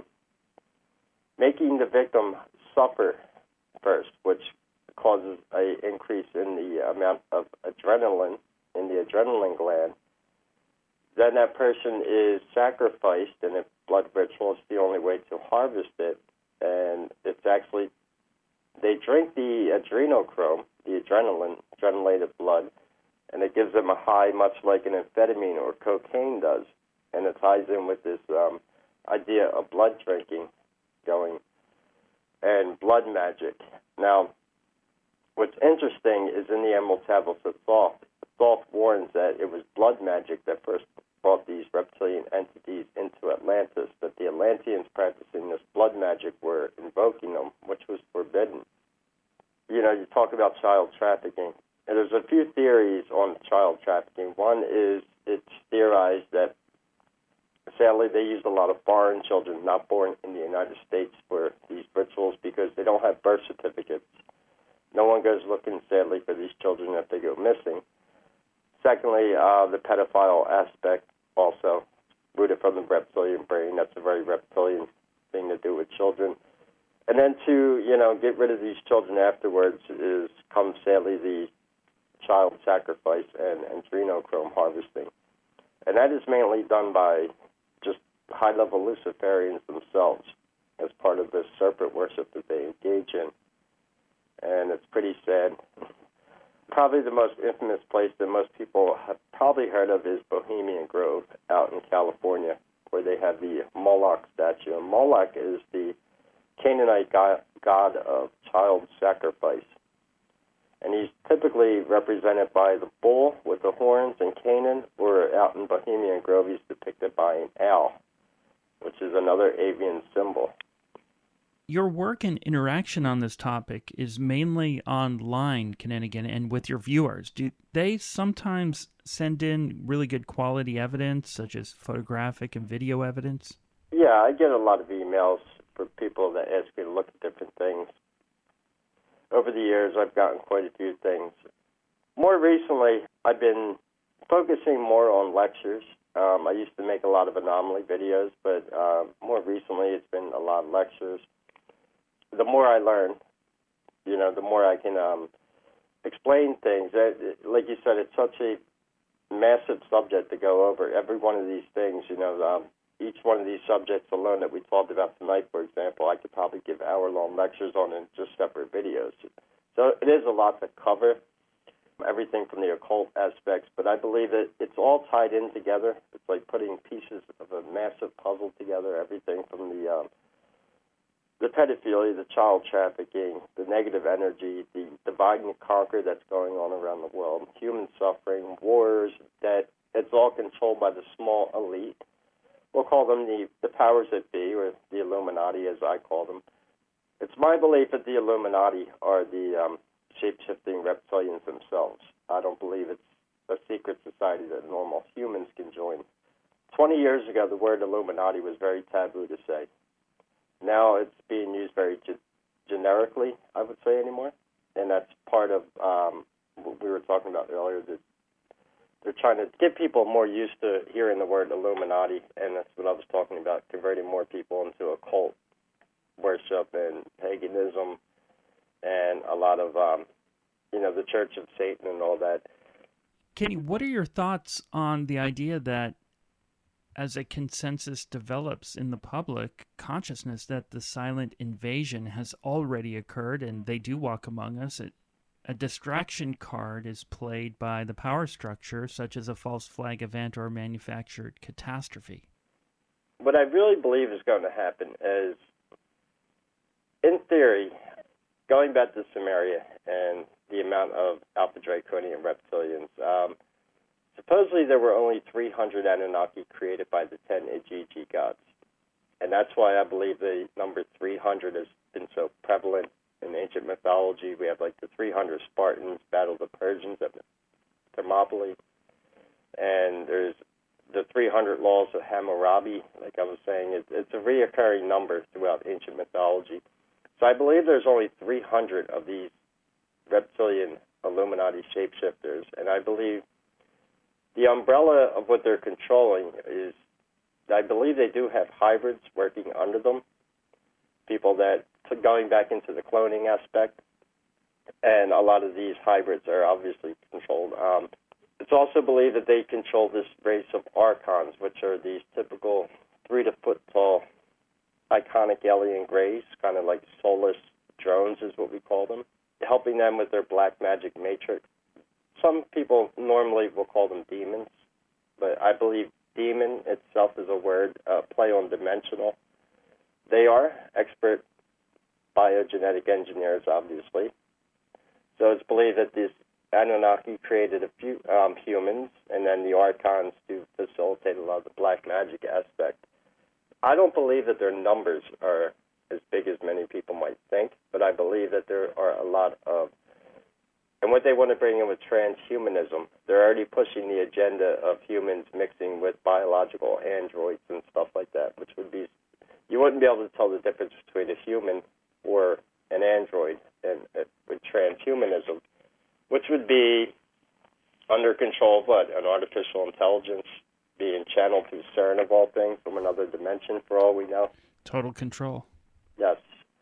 [SPEAKER 6] making the victim suffer first, which causes an increase in the amount of adrenaline in the adrenaline gland. Then that person is sacrificed, and if blood ritual is the only way to harvest it, and it's actually, they drink the adrenochrome, the adrenaline, blood, and it gives them a high much like an amphetamine or cocaine does. And it ties in with this idea of blood drinking going and blood magic. Now, what's interesting is in the Emerald Tablets of Thoth, Thoth warns that it was blood magic that first brought these reptilian entities into Atlantis, that the Atlanteans practicing this blood magic were invoking them, which was forbidden. You know, you talk about child trafficking, and there's a few theories on child trafficking. One is it's theorized that sadly they use a lot of foreign children not born in the United States for these rituals because they don't have birth certificates. No one goes looking, sadly, for these children if they go missing. Secondly, the pedophile aspect also rooted from the reptilian brain. That's a very reptilian thing to do with children. And then to, get rid of these children afterwards comes, sadly, the child sacrifice and adrenochrome harvesting. And that is mainly done by just high-level Luciferians themselves as part of this serpent worship that they engage in. And it's pretty sad. Probably the most infamous place that most people have probably heard of is Bohemian Grove out in California, where they have the Moloch statue. And Moloch is the Canaanite god of child sacrifice. And he's typically represented by the bull with the horns in Canaan, or out in Bohemian Grove he's depicted by an owl, which is another avian symbol.
[SPEAKER 5] Your work and interaction on this topic is mainly online, Kenneth, and with your viewers. Do they sometimes send in really good quality evidence, such as photographic and video evidence?
[SPEAKER 6] Yeah, I get a lot of emails for people that ask me to look at different things. Over the years, I've gotten quite a few things. More recently, I've been focusing more on lectures. I used to make a lot of anomaly videos, but more recently it's been a lot of lectures. The more I learn, the more I can explain things. Like you said, it's such a massive subject to go over. Every one of these things, each one of these subjects alone that we talked about tonight, for example, I could probably give hour-long lectures on in just separate videos. So it is a lot to cover, everything from the occult aspects, but I believe that it's all tied in together. It's like putting pieces of a massive puzzle together, everything from the the pedophilia, the child trafficking, the negative energy, the divide and conquer that's going on around the world, human suffering, wars, that it's all controlled by the small elite. We'll call them the powers that be, or the Illuminati, as I call them. It's my belief that the Illuminati are the shape-shifting reptilians themselves. I don't believe it's a secret society that normal humans can join. 20 years ago, the word Illuminati was very taboo to say. Now it's being used very generically, I would say, anymore. And that's part of what we were talking about earlier, that they're trying to get people more used to hearing the word Illuminati, and that's what I was talking about, converting more people into occult worship and paganism and a lot of, the Church of Satan and all that.
[SPEAKER 5] Kenny, what are your thoughts on the idea that as a consensus develops in the public consciousness that the silent invasion has already occurred and they do walk among us? A distraction card is played by the power structure, such as a false flag event or manufactured catastrophe.
[SPEAKER 6] What I really believe is going to happen is, in theory, going back to Sumeria and the amount of Alpha Draconian reptilians, supposedly there were only 300 Anunnaki created by the 10 Igigi gods. And that's why I believe the number 300 has been so prevalent in ancient mythology. We have like the 300 Spartans battle the Persians at Thermopylae. And there's the 300 laws of Hammurabi, like I was saying. It's a reoccurring number throughout ancient mythology. So I believe there's only 300 of these reptilian Illuminati shapeshifters. And I believe the umbrella of what they're controlling is, I believe they do have hybrids working under them, people that, going back into the cloning aspect, and a lot of these hybrids are obviously controlled. It's also believed that they control this race of archons, which are these typical 3 to foot tall iconic alien grays, kind of like soulless drones is what we call them, helping them with their black magic matrix. Some people normally will call them demons, but I believe demon itself is a word, play on dimensional. They are expert biogenetic engineers, obviously. So it's believed that this Anunnaki created a few humans, and then the Archons do facilitate a lot of the black magic aspect. I don't believe that their numbers are as big as many people might think, but I believe that there are a lot of, and what they want to bring in with transhumanism, they're already pushing the agenda of humans mixing with biological androids and stuff like that, which would be, you wouldn't be able to tell the difference between a human or an android and with transhumanism, which would be under control of what? An artificial intelligence being channeled through CERN of all things from another dimension for all we know.
[SPEAKER 5] Total control.
[SPEAKER 6] Yes.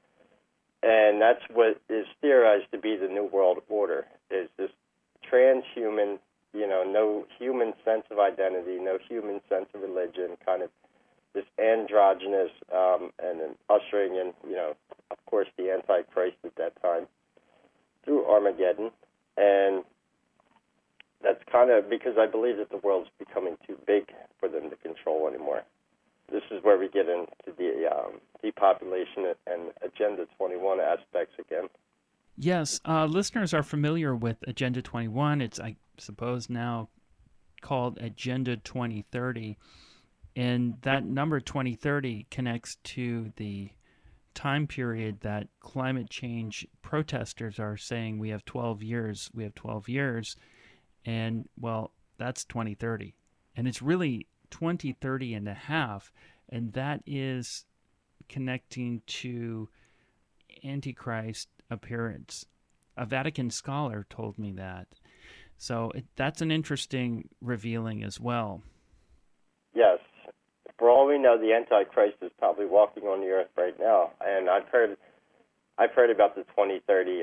[SPEAKER 6] And that's what is theorized to be the New World Order, is this transhuman, no human sense of identity, no human sense of religion, kind of this androgynous, and then ushering in, of course, the Antichrist at that time through Armageddon. And that's kind of because I believe that the world's becoming too big for them to control anymore. This is where we get into the depopulation and Agenda 21 aspects again.
[SPEAKER 5] Yes, listeners are familiar with Agenda 21. It's, I suppose, now called Agenda 2030. And that number 2030 connects to the time period that climate change protesters are saying we have 12 years. We have 12 years. And, well, that's 2030. And it's really 2030 and a half. And that is connecting to Antichrist appearance. A Vatican scholar told me that. So that's an interesting revealing as well. Yes.
[SPEAKER 6] For all we know, the Antichrist is probably walking on the earth right now. And I've heard about the 2030.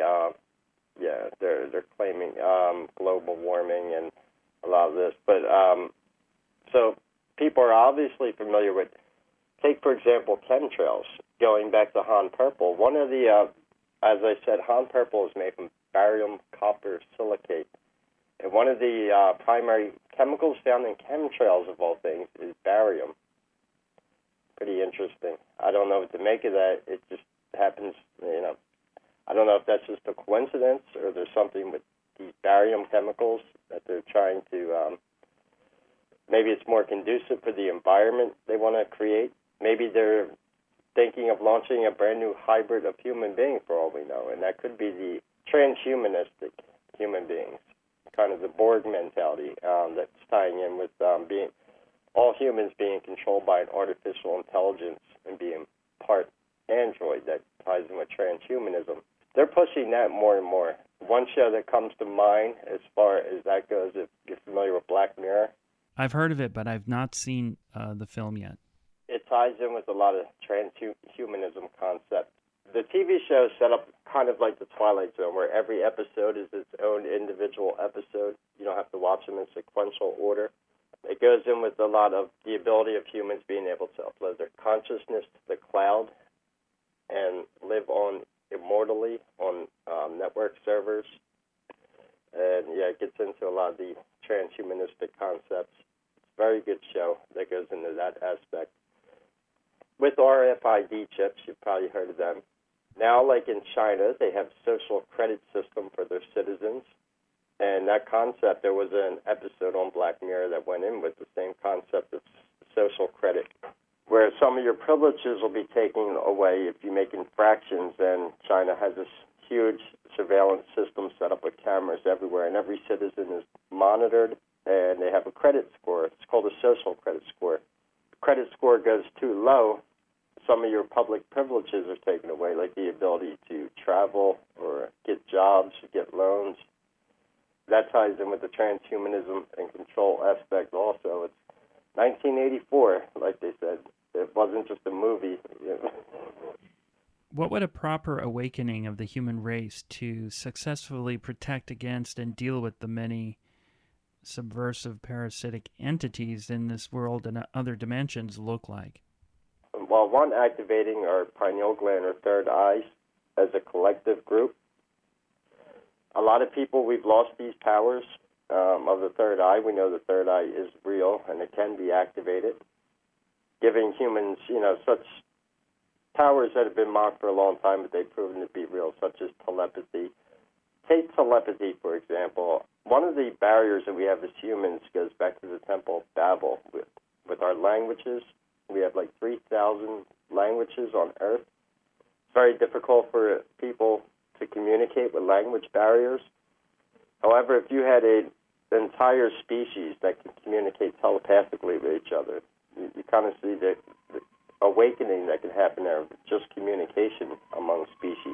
[SPEAKER 6] They're claiming global warming and a lot of this. But so people are obviously familiar with. Take for example chemtrails. Going back to Han Purple, one of the, as I said, Han Purple is made from barium copper silicate, and one of the primary chemicals found in chemtrails of all things is barium. Pretty interesting. I don't know what to make of that. It just happens, I don't know if that's just a coincidence or there's something with these barium chemicals that they're trying to, maybe it's more conducive for the environment they want to create. Maybe they're thinking of launching a brand new hybrid of human being for all we know, and that could be the transhumanistic human beings, kind of the Borg mentality that's tying in with being all humans being controlled by an artificial intelligence and being part android. That ties in with transhumanism. They're pushing that more and more. One show that comes to mind as far as that goes, if you're familiar with Black Mirror.
[SPEAKER 5] I've heard of it, but I've not seen the film yet.
[SPEAKER 6] It ties in with a lot of transhumanism concepts. The TV show is set up kind of like The Twilight Zone, where every episode is its own individual episode. You don't have to watch them in sequential order. It goes in with a lot of the ability of humans being able to upload their consciousness to the cloud and live on immortally on network servers. And, yeah, it gets into a lot of the transhumanistic concepts. It's a very good show that goes into that aspect. With RFID chips, you've probably heard of them. Now, like in China, they have social credit system for their citizens. And that concept, there was an episode on Black Mirror that went in with the same concept of social credit, where some of your privileges will be taken away if you make infractions. And China has this huge surveillance system set up with cameras everywhere, and every citizen is monitored, and they have a credit score. It's called a social credit score. Credit score goes too low, some of your public privileges are taken away, like the ability to travel or get jobs, get loans. That ties in with the transhumanism and control aspect also. It's 1984, like they said. It wasn't just a movie.
[SPEAKER 5] What would a proper awakening of the human race to successfully protect against and deal with the many subversive parasitic entities in this world and other dimensions look like?
[SPEAKER 6] Well, one, activating our pineal gland or third eyes as a collective group. A lot of people, we've lost these powers of the third eye. We know the third eye is real and it can be activated, giving humans, such powers that have been mocked for a long time, but they've proven to be real, such as telepathy. Take telepathy, for example. One of the barriers that we have as humans goes back to the Temple of Babel with our languages. We have like 3,000 languages on Earth. It's very difficult for people to communicate with language barriers. However, if you had an entire species that can communicate telepathically with each other, you kind of see the awakening that can happen there, just communication among species.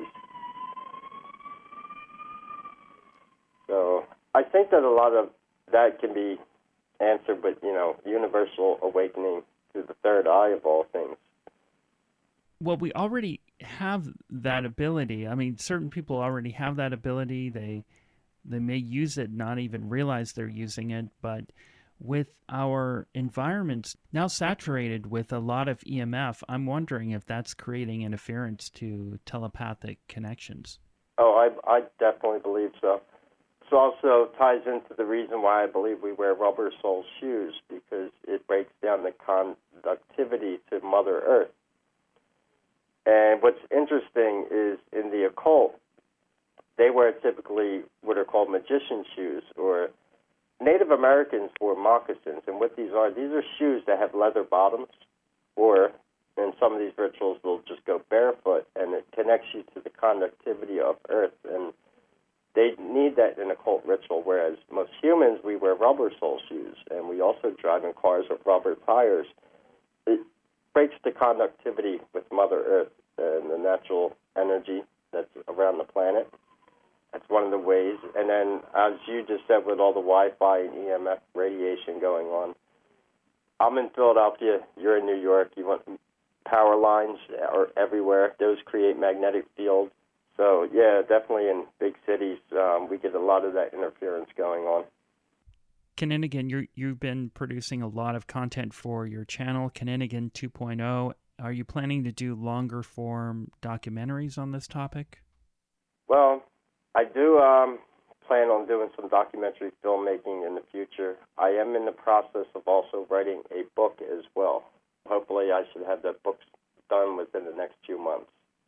[SPEAKER 6] So I think that a lot of that can be answered with, universal awakening to the third eye of all things.
[SPEAKER 5] Well, we already have that ability. I mean, certain people already have that ability. They may use it, not even realize they're using it, but with our environments now saturated with a lot of EMF, I'm wondering if that's creating interference to telepathic connections.
[SPEAKER 6] Oh, I definitely believe so. This also ties into the reason why I believe we wear rubber sole shoes, because it breaks down the conductivity to Mother Earth. And what's interesting is in the occult, they wear typically what are called magician shoes, or Native Americans wore moccasins. And what these are shoes that have leather bottoms, or in some of these rituals, they'll just go barefoot, and it connects you to the conductivity of Earth. And they need that in occult ritual, whereas most humans, we wear rubber sole shoes, and we also drive in cars with rubber tires. It breaks the conductivity with Mother Earth and the natural energy that's around the planet. That's one of the ways. And then, as you just said, with all the Wi-Fi and EMF radiation going on, I'm in Philadelphia, you're in New York, you want power lines are everywhere. Those create magnetic fields. So, yeah, definitely in big cities, we get a lot of that interference going on.
[SPEAKER 5] Kinnigan, you've been producing a lot of content for your channel, Kinnigan 2.0. Are you planning to do longer form documentaries on this topic?
[SPEAKER 6] Well, I do plan on doing some documentary filmmaking in the future. I am in the process of also writing a book as well. Hopefully I should have that book done within the next few months on this subject.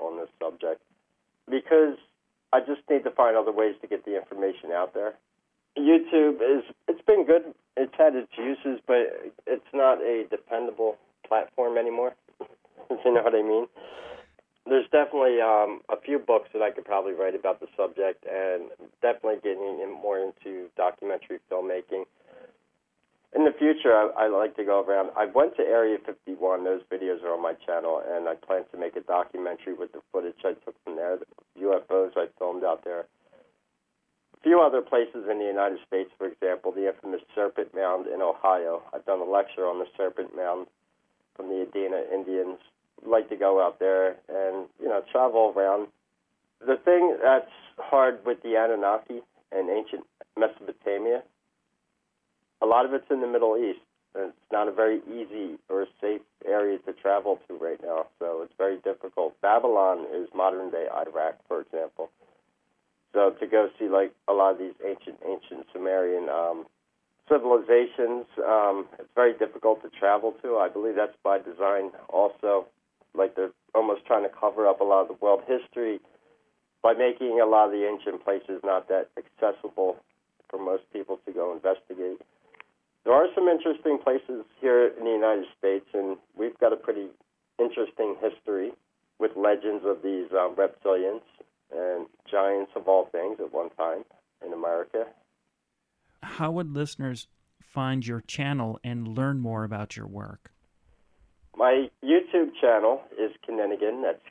[SPEAKER 6] subject because I just need to find other ways to get the information out there. YouTube it's been good. It's had its uses, but it's not a dependable platform anymore. If you know what I mean. There's definitely a few books that I could probably write about the subject, and definitely getting more into documentary filmmaking. In the future, I like to go around. I went to Area 51. Those videos are on my channel, and I plan to make a documentary with the footage I took from there, the UFOs I filmed out there. A few other places in the United States, for example, the infamous Serpent Mound in Ohio. I've done a lecture on the Serpent Mound from the Adena Indians. I'd like to go out there and, travel around. The thing that's hard with the Anunnaki and ancient Mesopotamia, a lot of it's in the Middle East. And it's not a very easy or safe area to travel to right now, so it's very difficult. Babylon is modern-day Iraq, for example. So to go see, like, a lot of these ancient Sumerian civilizations, it's very difficult to travel to. I believe that's by design also. Like, they're almost trying to cover up a lot of the world history by making a lot of the ancient places not that accessible for most people to go investigate. There are some interesting places here in the United States, and we've got a pretty interesting history with legends of these reptilians and giants of all things at one time in America.
[SPEAKER 5] How would listeners find your channel and learn more about your work?
[SPEAKER 6] My YouTube channel is Kinninigan. That's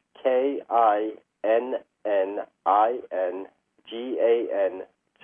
[SPEAKER 6] KINNINGAN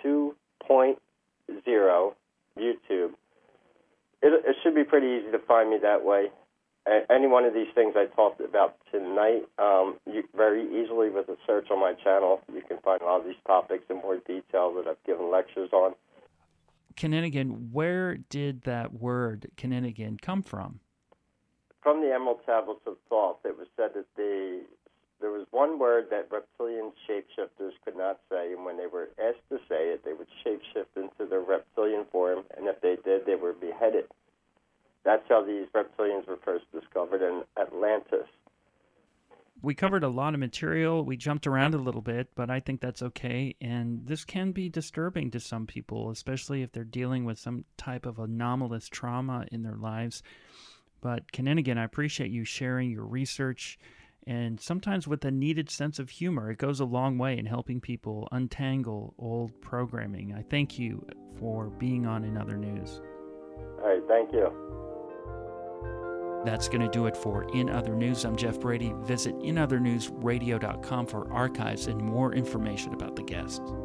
[SPEAKER 6] 2.0 YouTube. It should be pretty easy to find me that way. Any one of these things I talked about tonight, very easily with a search on my channel, you can find a lot of these topics in more detail that I've given lectures on.
[SPEAKER 5] Kinninigan, where did that word Kinninigan come from?
[SPEAKER 6] From the Emerald Tablets of Thoth, it was said that there was one word that reptilian shapeshifters could not say, and when they were asked to say it, they would shapeshift into their reptilian form, and if they did, they were beheaded. That's how these reptilians were first discovered in Atlantis.
[SPEAKER 5] We covered a lot of material. We jumped around a little bit, but I think that's okay. And this can be disturbing to some people, especially if they're dealing with some type of anomalous trauma in their lives. But Kinninigan, I appreciate you sharing your research, and sometimes with a needed sense of humor. It goes a long way in helping people untangle old programming. I thank you for being on In Other News.
[SPEAKER 6] All right, thank you.
[SPEAKER 5] That's going to do it for In Other News. I'm Jeff Brady. Visit inothernewsradio.com for archives and more information about the guests.